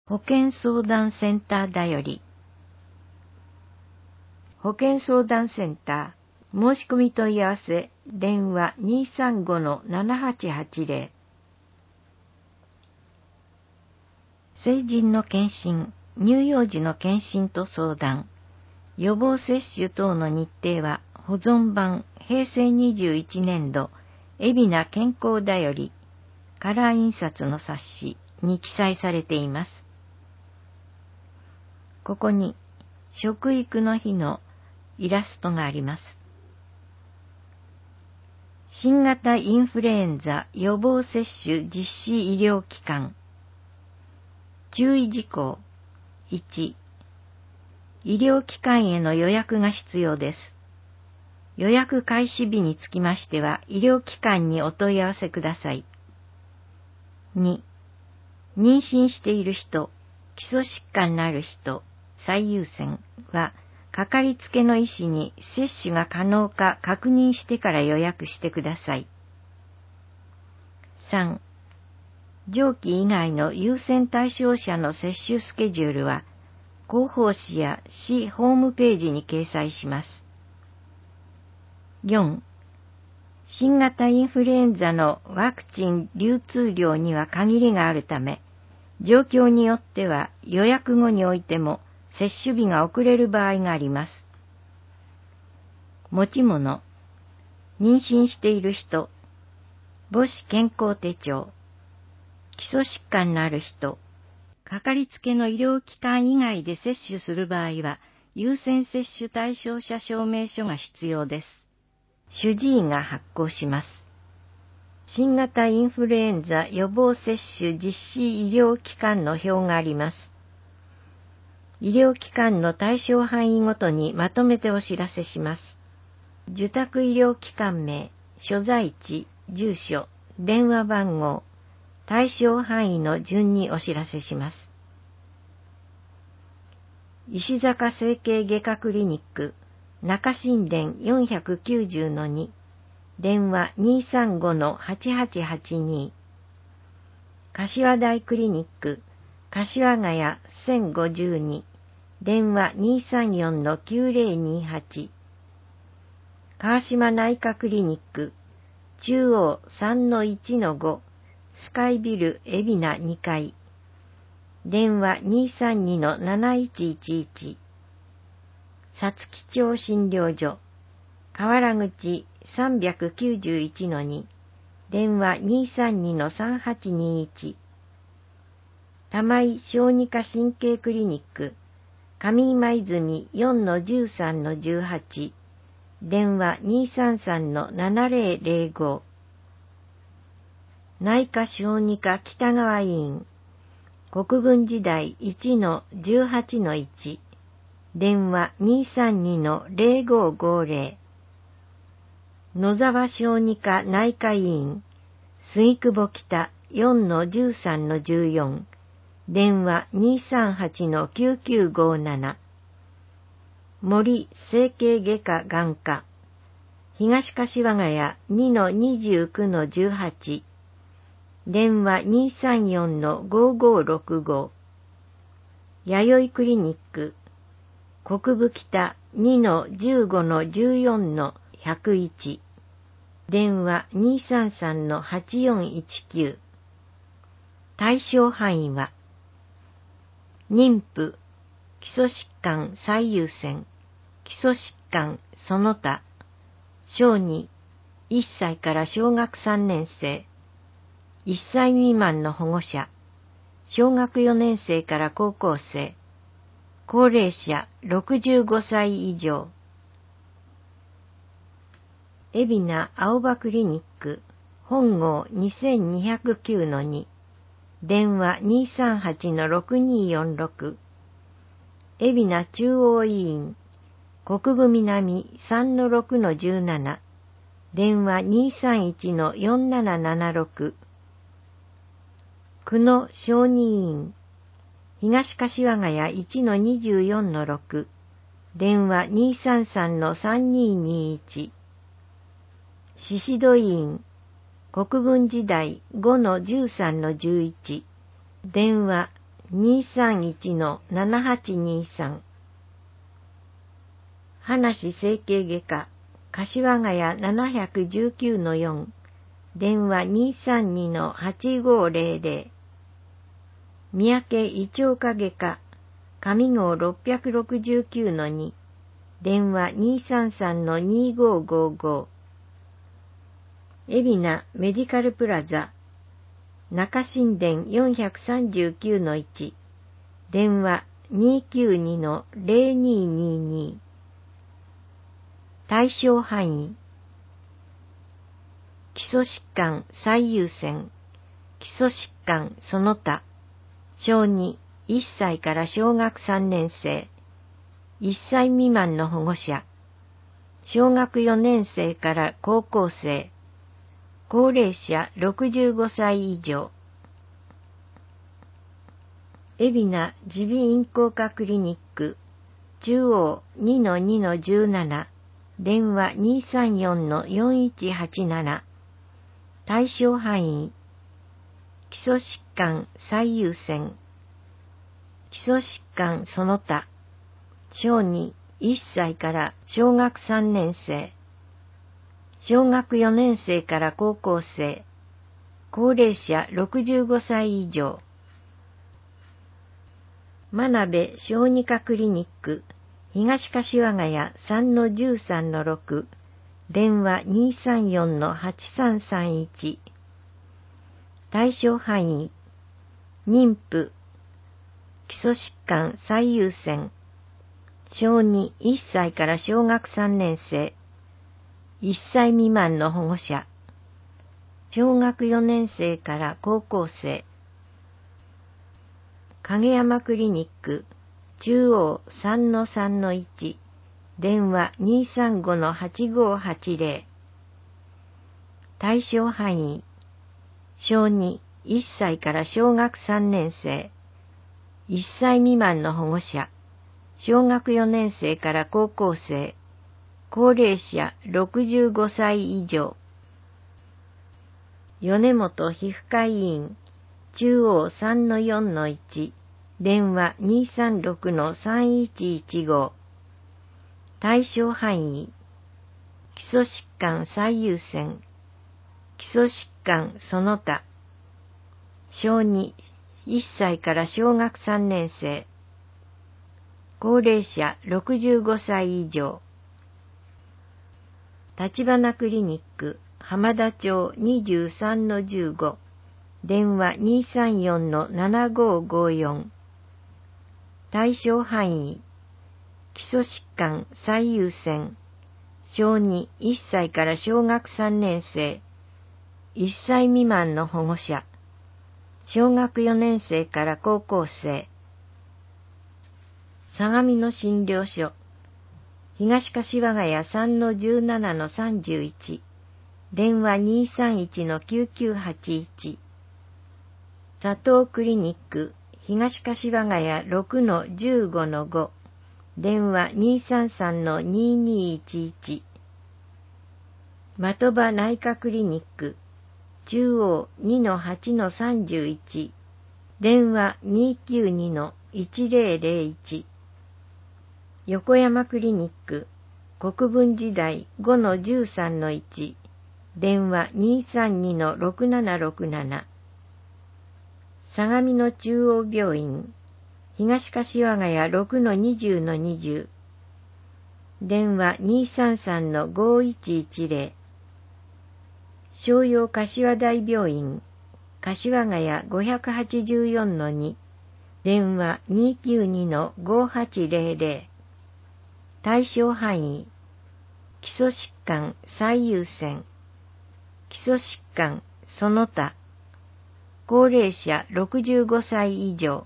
保健相談センターだより。保健相談センター、申し込み問い合わせ、電話 235-7880。成人の検診、乳幼児の検診と相談、予防接種等の日程は保存版平成21年度海老名健康だよりカラー印刷の冊子に記載されています。ここに食育の日のイラストがあります。新型インフルエンザ予防接種実施医療機関。注意事項。1、医療機関への予約が必要です。予約開始日につきましては、医療機関にお問い合わせください。2、妊娠している人、基礎疾患のある人、最優先は、かかりつけの医師に接種が可能か確認してから予約してください。3、上記以外の優先対象者の接種スケジュールは、広報誌や市ホームページに掲載します。4、新型インフルエンザのワクチン流通量には限りがあるため、状況によっては予約後においても接種日が遅れる場合があります。持ち物、妊娠している人、母子健康手帳、基礎疾患のある人、かかりつけの医療機関以外で接種する場合は、優先接種対象者証明書が必要です。主治医が発行します。新型インフルエンザ予防接種実施医療機関の表があります。医療機関の対象範囲ごとにまとめてお知らせします。受託医療機関名、所在地、住所、電話番号、対象範囲の順にお知らせします。石坂整形外科クリニック、中新田 490-2、電話 235-8882。柏台クリニック、柏ヶ谷1052、電話 234-9028。川島内科クリニック、中央 3-1-5、スカイビル海老名2階、電話 232-7111。さつき町診療所、河原口 391-2、電話 232-3821。玉井小児科神経クリニック、上今泉 4-13-18、電話 233-7005。内科小児科北川医院、国分寺台 1-18-1、電話 232-0550。野沢小児科内科医院、杉久保北 4-13-14、電話 238-9957。森整形外科眼科、東柏ヶ谷 2-29-18、電話 234-5565。弥生クリニック、国分北 2-15-14-101、電話 233-8419。対象範囲は、妊婦、基礎疾患最優先、基礎疾患その他、小児、1歳から小学3年生、1歳未満の保護者、小学4年生から高校生、高齢者65歳以上。海老名青葉クリニック、本郷 2209-2、電話 238-6246。海老名中央医院、国分南 3-6-17、電話 231-4776。久野小児医院、東柏ヶ谷 1-24-6、電話 233-3221。宍戸医院、国分寺台 5-13-11、電話 231-7823。話整形外科、柏ヶ谷719-4、電話232-8500。三宅胃腸科外科、上郷669-2、電話233-2555。海老名メディカルプラザ、中新田439-1、電話292-0222。対象範囲、基礎疾患最優先、基礎疾患その他、小2、1歳から小学3年生、1歳未満の保護者、小学4年生から高校生、高齢者65歳以上。海老名耳鼻咽喉科クリニック、中央 2-2-17、電話234-4187。対象範囲、基礎疾患最優先、基礎疾患その他、小2、1歳から小学3年生、小学4年生から高校生、高齢者65歳以上。真鍋小児科クリニック、東柏ヶ谷 3-13-6、電話234-8331。対象範囲、妊婦、基礎疾患最優先、小2、1歳から小学3年生、1歳未満の保護者、小学4年生から高校生。影山クリニック、中央 3-3-1、電話235-8580。対象範囲、小2、1歳から小学3年生、1歳未満の保護者、小学4年生から高校生、高齢者65歳以上。米本皮膚科医院、中央 3-4-1、電話236-3115。対象範囲、基礎疾患最優先、基礎疾患その他、小2、1歳から小学3年生、高齢者65歳以上。立花クリニック、浜田町 23-15、電話234-7554。対象範囲、基礎疾患最優先、小2、1歳から小学3年生、1歳未満の保護者、小学4年生から高校生。相模の診療所、東柏ヶ谷 3-17-31、電話231-9981。佐藤クリニック、東柏ヶ谷 6-15-5、電話233-2211。的場内科クリニック、中央 2-8-31、電話292-1001。横山クリニック、国分寺台 5-13-1、電話232-6767。相模の中央病院、東柏ヶ谷 6-20-20、電話233-5110。商陽柏大病院、柏ヶ谷 584-2、電話292-5800。対象範囲、基礎疾患最優先、基礎疾患その他、高齢者65歳以上。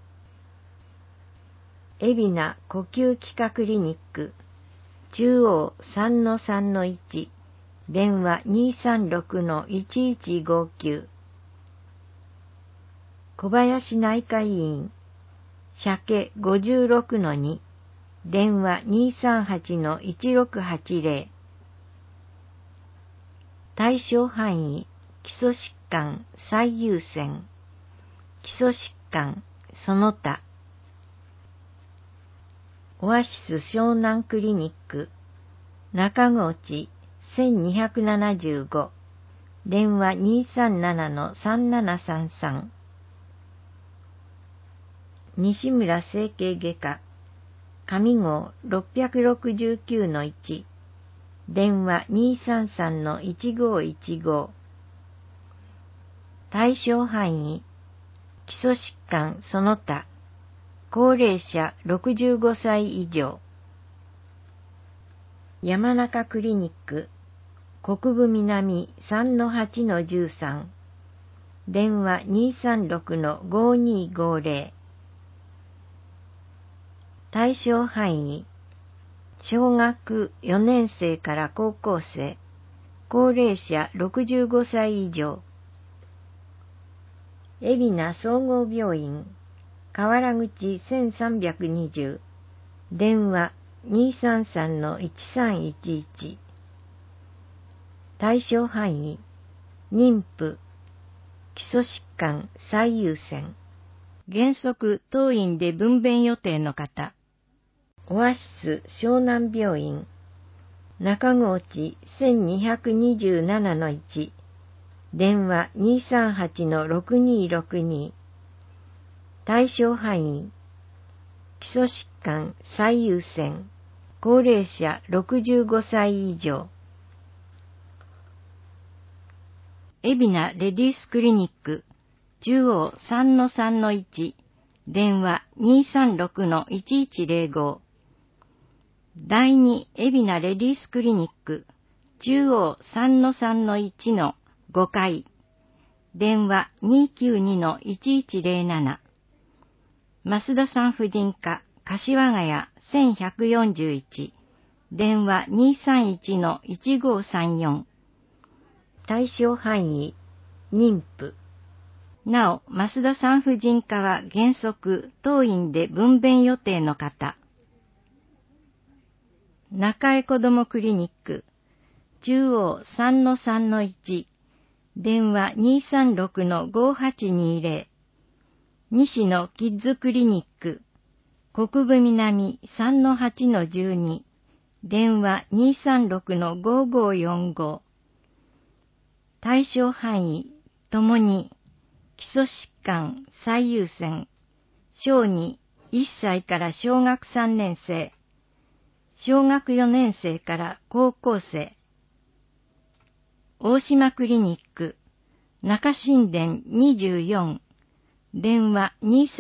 海老名呼吸器科クリニック、中央 3-3-1、電話236-1159。小林内科医院、鮭 56-2、電話238-1680。対象範囲、基礎疾患最優先、基礎疾患その他。オアシス湘南クリニック、中河内1275、電話 237-3733。西村整形外科、上郷669-1、電話 233-1515。対象範囲、基礎疾患その他、高齢者65歳以上。山中クリニック、国分南 3-8-13、電話 236-5250。対象範囲、小学4年生から高校生、高齢者65歳以上。海老名総合病院、河原口1320、電話 233-1311。対象範囲、妊婦、基礎疾患最優先。原則当院で分娩予定の方。オアシス湘南病院、中河内1227-1、電話 238-6262。対象範囲、基礎疾患最優先、高齢者65歳以上。海老名レディースクリニック、中央 3-3-1、電話 236-1105。第2海老名レディースクリニック、中央 3-3-1-5階、電話 292-1107。増田産婦人科、柏ヶ谷1141、電話 231-1534。対象範囲、妊婦。なお、増田産婦人科は原則当院で分娩予定の方。中江子どもクリニック、中央 3-3-1、電話 236-5820。西野キッズクリニック、国分南 3-8-12、電話 236-5545。対象範囲、ともに、基礎疾患最優先、小児1歳から小学3年生、小学4年生から高校生。大島クリニック、中新田24、電話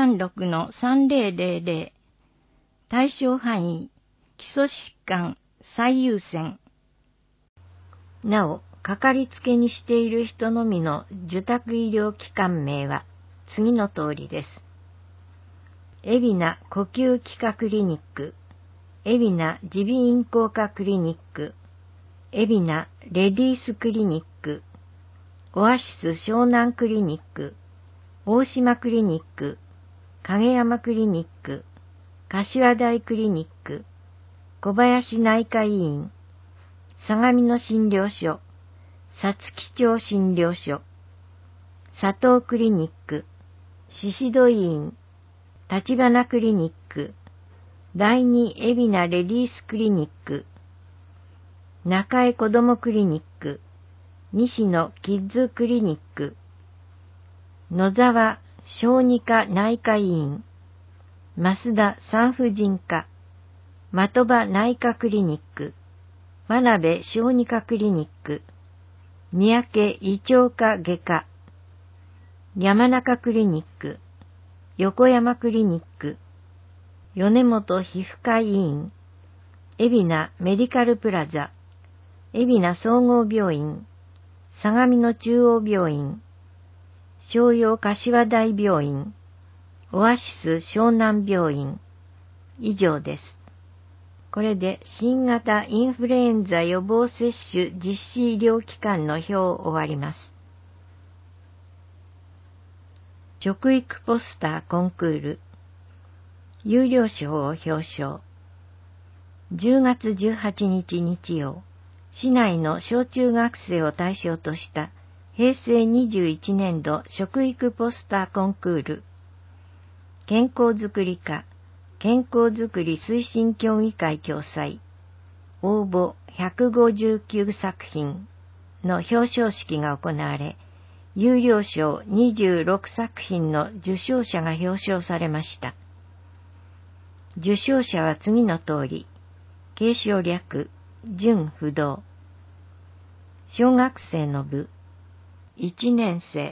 236-3000。対象範囲、基礎疾患最優先。なお、かかりつけにしている人のみの受託医療機関名は次の通りです。海老名呼吸器科クリニック、海老名耳鼻咽喉科クリニック、海老名レディースクリニック、オアシス湘南クリニック、大島クリニック、影山クリニック、柏台クリニック、小林内科医院、相模野診療所、皐月町診療所、佐藤クリニック、宍戸医院、立花クリニック、第二海老名レディースクリニック、中江子どもクリニック、西野キッズクリニック、野沢小児科内科医院、増田産婦人科、的場内科クリニック、真鍋小児科クリニック、三宅胃腸科外科、山中クリニック、横山クリニック、米本皮膚科医院、海老名メディカルプラザ、海老名総合病院、相模野中央病院、商陽柏台病院、オアシス湘南病院、以上です。これで新型インフルエンザ予防接種実施医療機関の表を終わります。食育ポスターコンクール、優良賞を表彰。10月18日日曜、市内の小中学生を対象とした平成21年度食育ポスターコンクール。 健康づくり課、健康づくり推進協議会共催、応募159作品の表彰式が行われ、優良賞26作品の受賞者が表彰されました。受賞者は次の通り、継承略、準不動。小学生の部、1年生。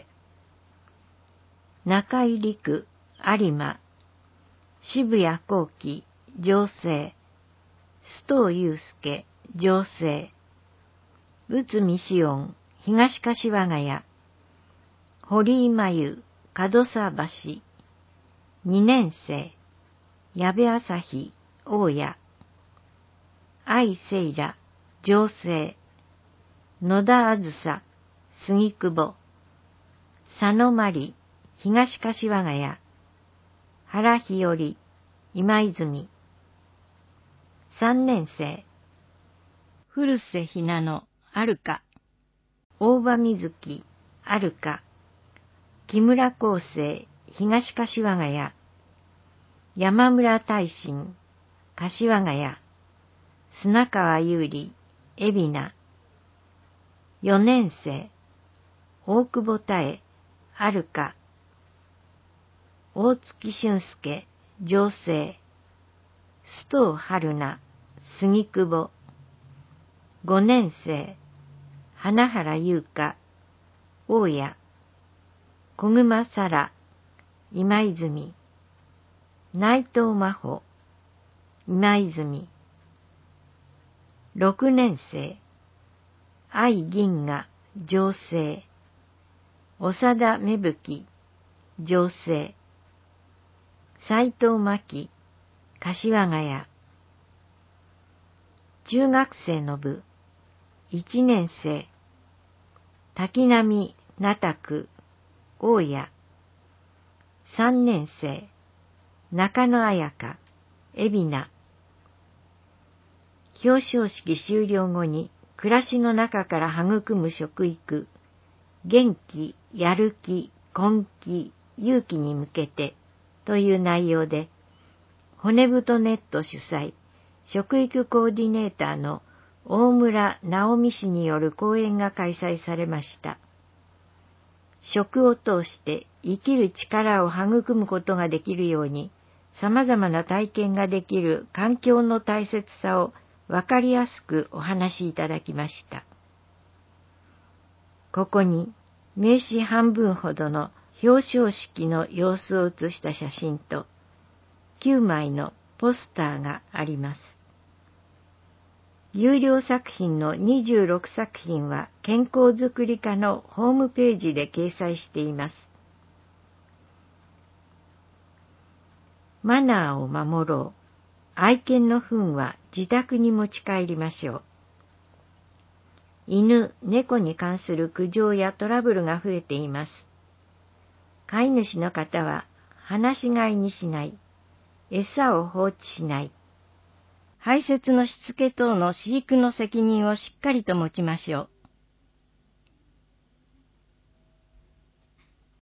中井陸、有馬。渋谷幸喜、女性。須藤祐介、女性。内海紫音、東柏ヶ谷。堀井真由、門沢橋。2年生。矢部朝日、大谷。愛せいら、女性。野田あずさ、杉久保。佐野まり、東柏ヶ谷。原日和、今泉。3年生。古瀬ひなの、あるか。大場瑞希、あるか。木村康生、東柏ヶ谷。山村大臣、柏ヶ谷。砂川優里、海老名。4年生。大久保妙、あるか。大月俊介、女性。須藤春菜、杉久保。5年生。花原優香、大谷。小熊沙羅、今泉。内藤真帆、今泉。6年生。愛銀河、女性。長田芽吹、女性。斉藤真希、柏ヶ谷。中学生の部、1年生。滝波那拓、大谷。3年生。中野彩香、海老名。表彰式終了後に暮らしの中から育む食育、元気、やる気、根気、勇気に向けてという内容で、骨太ネット主催、食育コーディネーターの大村直美氏による講演が開催されました。食を通して生きる力を育むことができるように、様々な体験ができる環境の大切さをわかりやすくお話しいただきました。ここに名刺半分ほどの表彰式の様子を写した写真と9枚のポスターがあります。有料作品の26作品は健康づくり課のホームページで掲載しています。マナーを守ろう。愛犬の糞は自宅に持ち帰りましょう。犬、猫に関する苦情やトラブルが増えています。飼い主の方は放し飼いにしない。餌を放置しない。排泄のしつけ等の飼育の責任をしっかりと持ちましょう。